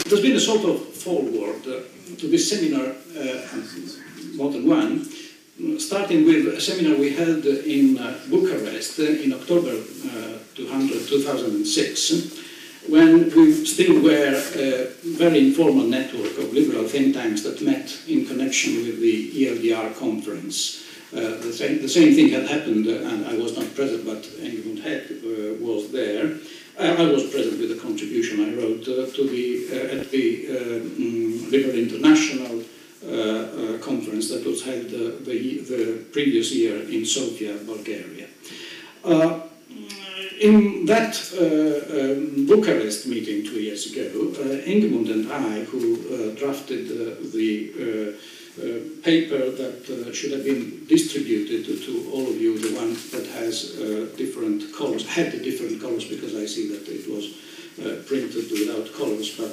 there's been a sort of forward to this seminar, more than one, starting with a seminar we held in Bucharest in October 2006, when we still were a very informal network of liberal think tanks that met in connection with the ELDR conference. The same thing had happened, and I was not present, but Engelmund Heck was there. I was present with the contribution I wrote at the Liberal International conference that was held the previous year in Sofia, Bulgaria. In that Bucharest meeting 2 years ago, Engelmund and I, who drafted the paper that should have been distributed to all of you, the one that has different colors, had the different colors because I see that it was printed without colors, but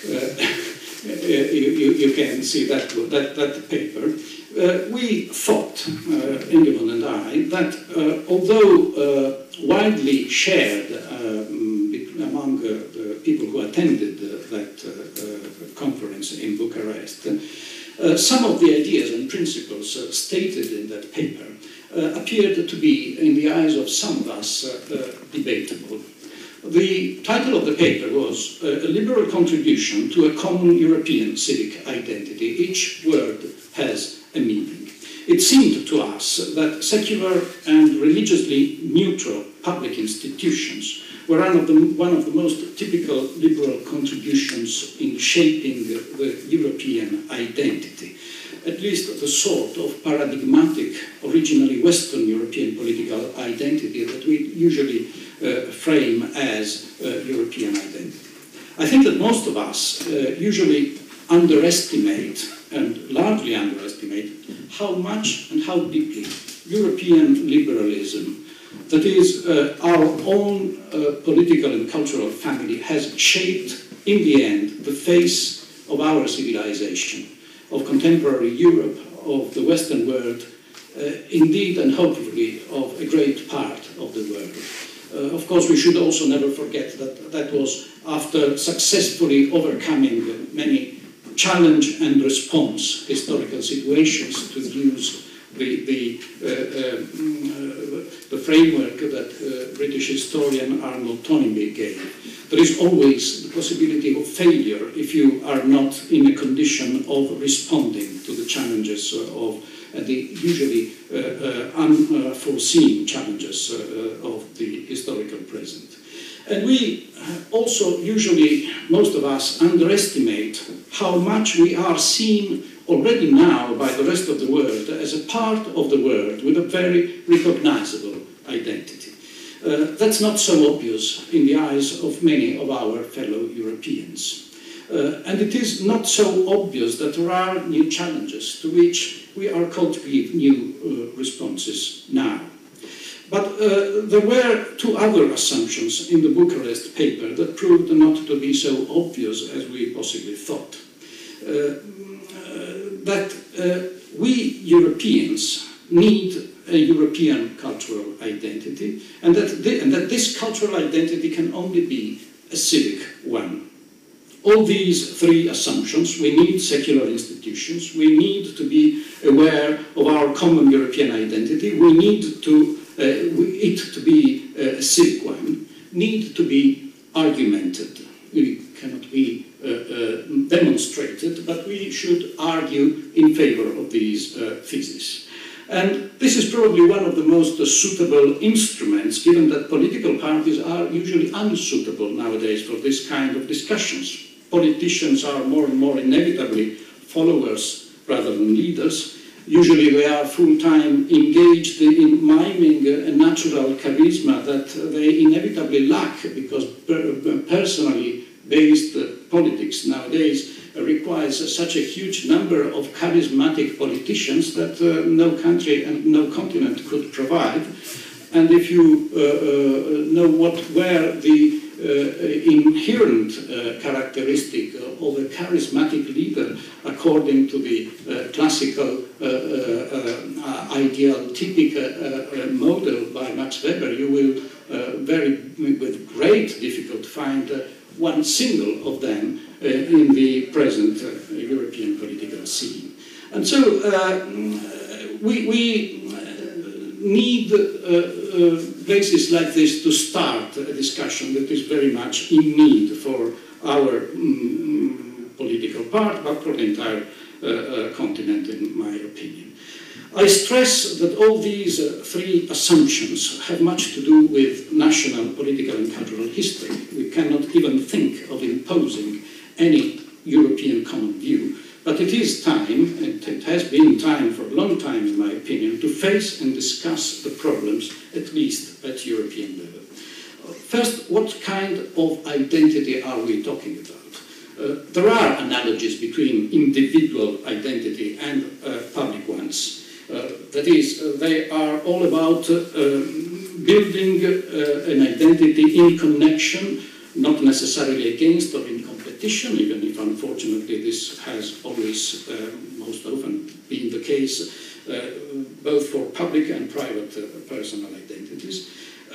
you can see that paper. We thought, Engelmund and I, that although widely shared among the people who attended that conference in Bucharest, some of the ideas and principles stated in that paper appeared to be, in the eyes of some of us, debatable. The title of the paper was A Liberal Contribution to a Common European Civic Identity. Each word has a meaning. It seemed to us that secular and religiously neutral public institutions were one of the most typical liberal contributions in shaping the European identity, at least the sort of paradigmatic, originally Western European political identity that we usually frame as European identity. I think that most of us usually underestimate, and largely underestimate, how much and how deeply European liberalism, that is our own political and cultural family, has shaped, in the end, the face of our civilization, of contemporary Europe, of the Western world, indeed and hopefully of a great part of the world. Of course, we should also never forget that that was after successfully overcoming many challenge and response historical situations, to use the framework that British historian Arnold Toynbee gave. There is always the possibility of failure if you are not in a condition of responding to the challenges of the usually unforeseen challenges of the historical present. And we also usually, most of us, underestimate how much we are seen already now by the rest of the world as a part of the world with a very recognizable identity. That's not so obvious in the eyes of many of our fellow Europeans. And it is not so obvious that there are new challenges to which we are called to give new responses now. But there were two other assumptions in the Bucharest paper that proved not to be so obvious as we possibly thought. That we Europeans need a European cultural identity, and that this cultural identity can only be a civic one. All these three assumptions: we need secular institutions, we need to be aware of our common European identity, we need to it to be a civic one, need to be argumented. We cannot be demonstrated, but we should argue in favor of these theses. And this is probably one of the most suitable instruments, given that political parties are usually unsuitable nowadays for this kind of discussions. Politicians are more and more inevitably followers rather than leaders. Usually they are full-time engaged in miming a natural charisma that they inevitably lack, because personally based politics nowadays requires such a huge number of charismatic politicians that no country and no continent could provide. And if you know what were the inherent characteristic of a charismatic leader according to the classical ideal typic model by Max Weber, you will with great difficulty find one single of them in the present European political scene. And so we need places like this to start a discussion that is very much in need for our political part, but for the entire continent, in my opinion. I stress that all these three assumptions have much to do with national, political and cultural history. We cannot even think of imposing any European common view, but it is time, and it has been time for a long time in my opinion, to face and discuss the problems, at least at European level. First, what kind of identity are we talking about? There are analogies between individual identity and public ones. That is, they are all about building an identity in connection, not necessarily against or in competition, even if unfortunately this has always, most often, been the case, both for public and private personal identities.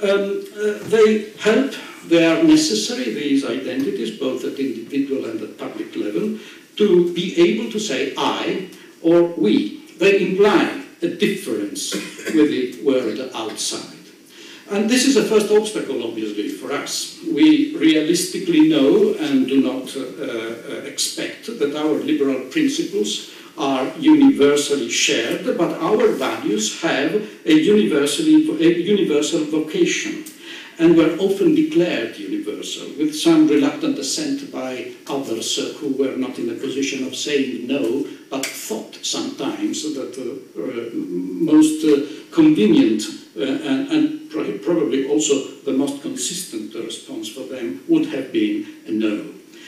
They help, they are necessary, these identities, both at individual and at public level, to be able to say I or we. They imply a difference with the world outside. And this is a first obstacle, obviously, for us. We realistically know and do not expect that our liberal principles are universally shared, but our values have a universal vocation, and were often declared universal, with some reluctant assent by others who were not in a position of saying no, but thought sometimes that the most convenient and probably also the most consistent response for them would have been a no.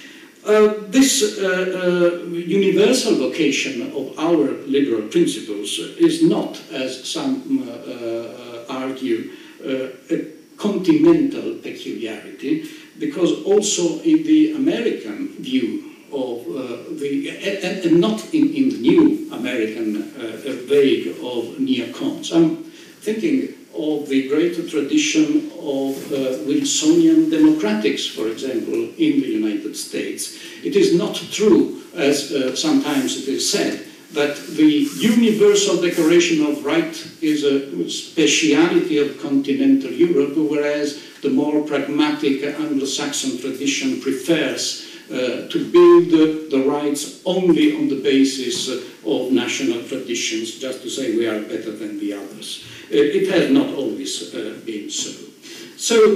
This universal vocation of our liberal principles is not, as some argue, a continental peculiarity, because also in the American view of and not in the new American vague of neocons. I'm thinking of the greater tradition of Wilsonian democratics, for example, in the United States. It is not true, as sometimes it is said, that the universal declaration of right is a speciality of continental Europe, whereas the more pragmatic Anglo-Saxon tradition prefers to build the rights only on the basis of national traditions, just to say we are better than the others. It has not always been so. So,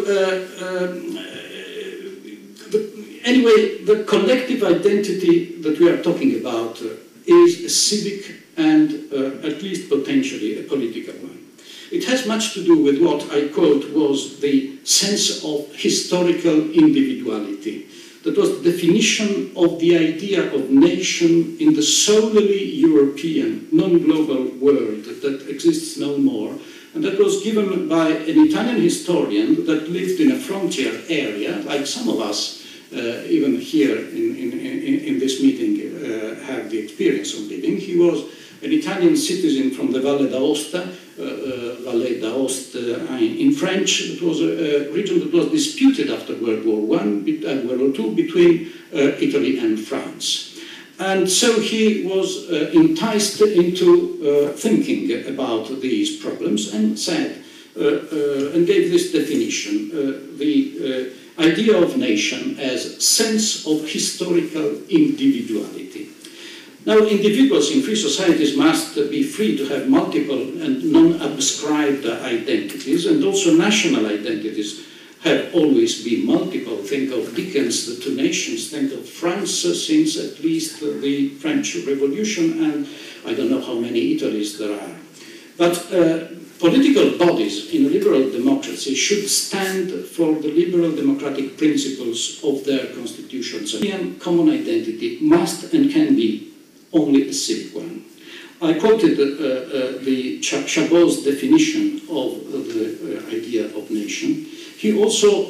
anyway, the collective identity that we are talking about is a civic and, at least potentially, a political one. It has much to do with what I quote was the sense of historical individuality. That was the definition of the idea of nation in the solely European, non-global world that exists no more. And that was given by an Italian historian that lived in a frontier area, like some of us, even here in this meeting, have the experience of living. He was an Italian citizen from the Valle d'Aosta, Vallée d'Aoste in French. It was a region that was disputed after World War I and World War II between Italy and France. And so he was enticed into thinking about these problems and said, and gave this definition, the idea of nation as sense of historical individuality. Now, individuals in free societies must be free to have multiple and non-abscribed identities, and also national identities have always been multiple. Think of Dickens' The Two Nations, think of France since at least the French Revolution, and I don't know how many Italies there are. But political bodies in a liberal democracy should stand for the liberal democratic principles of their constitutions. European common identity must and can be only a civic one. I quoted the Chabot's definition of the idea of nation. He also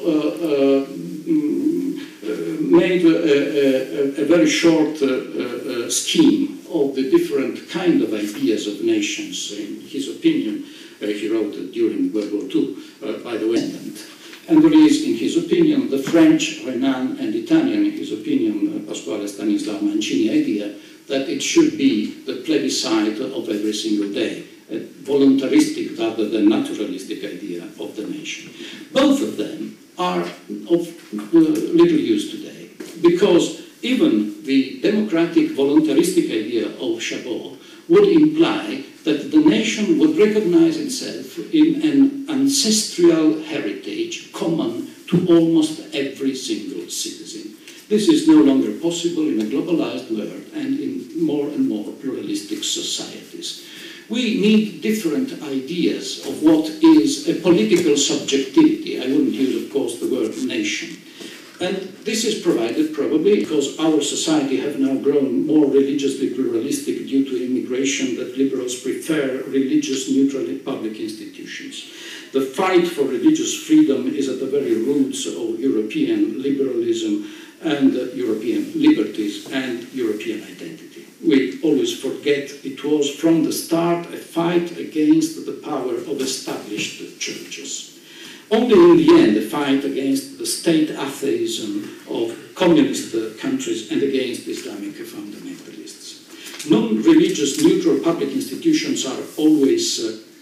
made a very short scheme of the different kind of ideas of nations. In his opinion, he wrote it during World War II, by the way. And there is, in his opinion, the French, Renan, and Italian, in his opinion, Pasquale Stanislao Mancini idea that it should be the plebiscite of every single day, a voluntaristic rather than naturalistic idea of the nation. Both of them are of little use today, because even the democratic voluntaristic idea of Chabot would imply that the nation would recognize itself in an ancestral heritage common to almost every single citizen. This is no longer possible in a globalized world and in more and more pluralistic societies. We need different ideas of what is a political subjectivity. I wouldn't use, of course, the word nation. And this is provided probably because our society have now grown more religiously pluralistic due to immigration, that liberals prefer religious neutral public institutions. The fight for religious freedom is at the very roots of European liberalism and European liberties and European identity. We always forget it was from the start a fight against the power of established churches. Only in the end a fight against the state atheism of communist countries and against Islamic fundamentalists. Non-religious neutral public institutions are always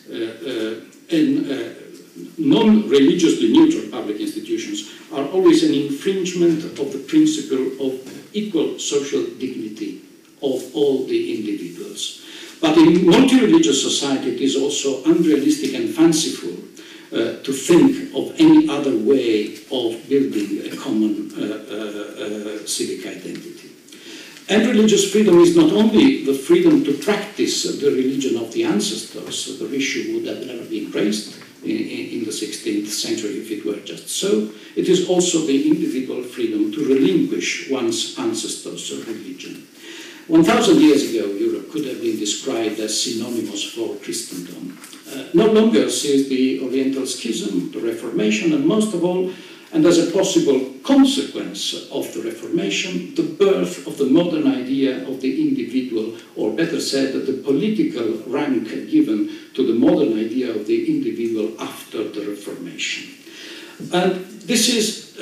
non-religiously neutral public institutions are always an infringement of the principle of equal social dignity of all the individuals. But in multi-religious society it is also unrealistic and fanciful to think of any other way of building a common civic identity. And religious freedom is not only the freedom to practice the religion of the ancestors. The issue would have never been raised in the 16th century if it were just so. It is also the individual freedom to relinquish one's ancestors' religion. 1,000 years ago, Europe could have been described as synonymous for Christendom. No longer sees the Oriental Schism, the Reformation, and most of all, and as a possible consequence of the Reformation, the birth of the modern idea of the individual, or better said, the political rank given to the modern idea of the individual after the Reformation. And this is,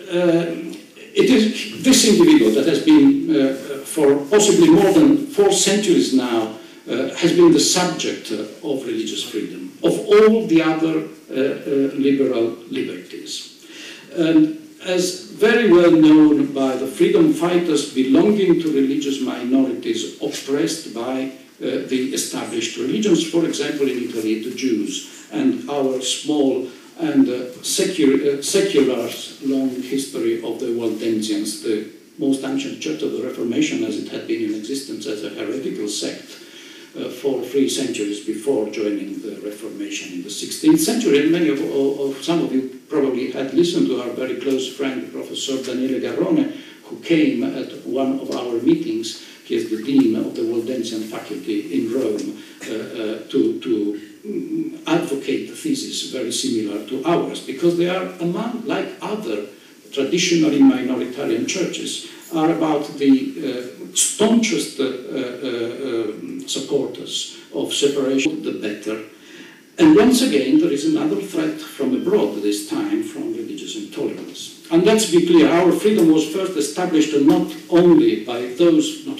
it is this individual that has been, for possibly more than 4 centuries now, has been the subject of religious freedom, of all the other liberal liberties. And as very well known by the freedom fighters belonging to religious minorities oppressed by the established religions, for example in Italy the Jews, and our small and secular long history of the Waldensians, the most ancient church of the Reformation as it had been in existence as a heretical sect for 3 centuries before joining the Reformation in the 16th century. And many of some of you probably had listened to our very close friend, Professor Daniele Garrone, who came at one of our meetings. He is the dean of the Waldensian faculty in Rome to advocate the thesis very similar to ours, because they are among, like other traditionally minoritarian churches, are about the staunchest supporters of separation, the better. And once again, there is another threat from abroad, this time from religious intolerance. And let's be clear, our freedom was first established not only by those, but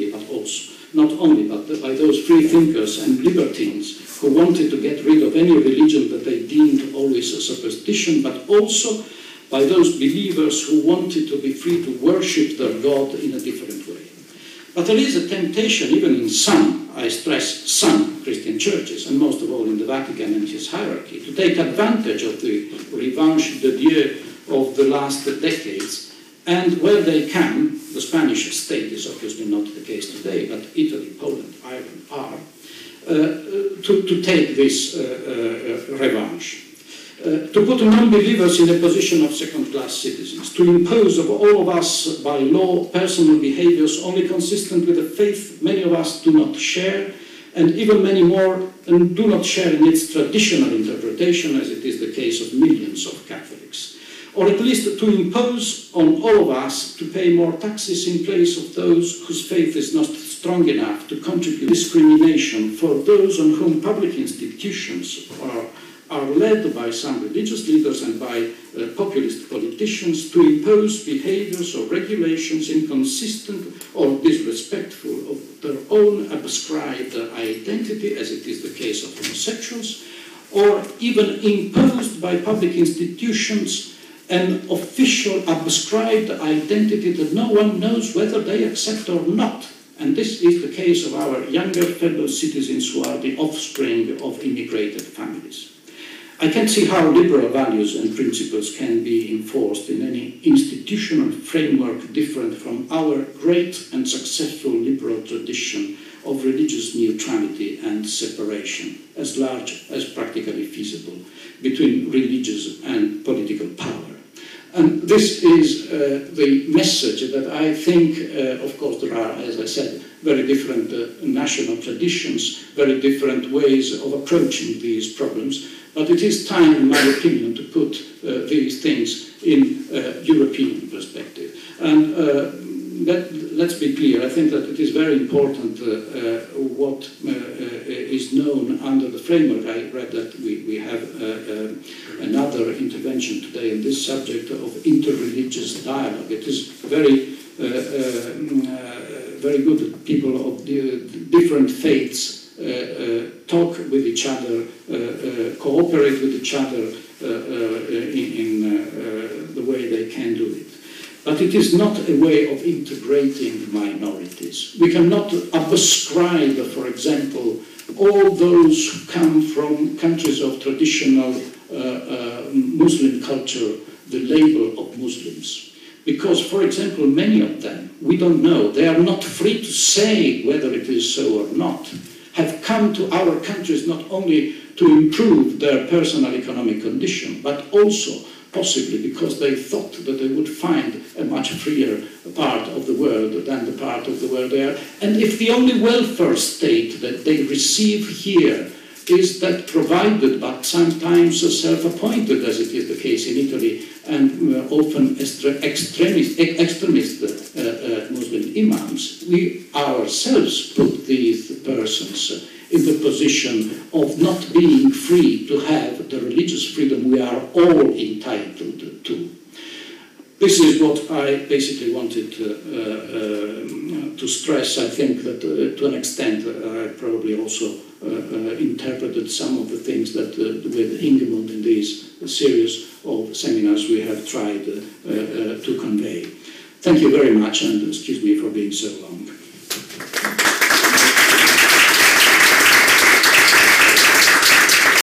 by those free thinkers and libertines who wanted to get rid of any religion that they deemed always a superstition, but also by those believers who wanted to be free to worship their God in a different way. But there is a temptation, even in some, I stress some, Christian churches, and most of all in the Vatican and its hierarchy, to take advantage of the revanche de Dieu of the last decades, and where they can, the Spanish state is obviously not the case today, but Italy, Poland, Ireland are, to take this revanche. To put non-believers in a position of second-class citizens, to impose of all of us by law personal behaviors only consistent with a faith many of us do not share, and even many more and do not share in its traditional interpretation, as it is the case of millions of Catholics. Or at least to impose on all of us to pay more taxes in place of those whose faith is not strong enough to contribute discrimination for those on whom public institutions are led by some religious leaders and by populist politicians to impose behaviors or regulations inconsistent or disrespectful of their own prescribed identity, as it is the case of homosexuals, or even imposed by public institutions an official prescribed identity that no one knows whether they accept or not. And this is the case of our younger fellow citizens who are the offspring of immigrated families. I can't see how liberal values and principles can be enforced in any institutional framework different from our great and successful liberal tradition of religious neutrality and separation, as large as practically feasible, between religious and political power. And this is the message that I think, of course, there are, as I said, very different national traditions, very different ways of approaching these problems, but it is time, in my opinion, to put these things in European perspective. And let's be clear, I think that it is very important what is known under the framework. I read that we have another intervention today on this subject of interreligious dialogue. It is very good that people of different faiths talk with each other, cooperate with each other in the way they can do it. But it is not a way of integrating minorities. We cannot ascribe, for example, all those who come from countries of traditional Muslim culture the label of Muslims. Because, for example, many of them, we don't know, they are not free to say whether it is so or not, have come to our countries not only to improve their personal economic condition, but also possibly because they thought that they would find a much freer part of the world than the part of the world they are. And if the only welfare state that they receive here is that provided, but sometimes self-appointed, as it is the case in Italy, and often extremist Muslim imams, we ourselves put these persons in the position of not being free to have the religious freedom we are all entitled to. This is what I basically wanted to stress. I think that to an extent I probably also interpreted some of the things that with Ingemund in these series of seminars we have tried to convey. Thank you very much, and excuse me for being so long.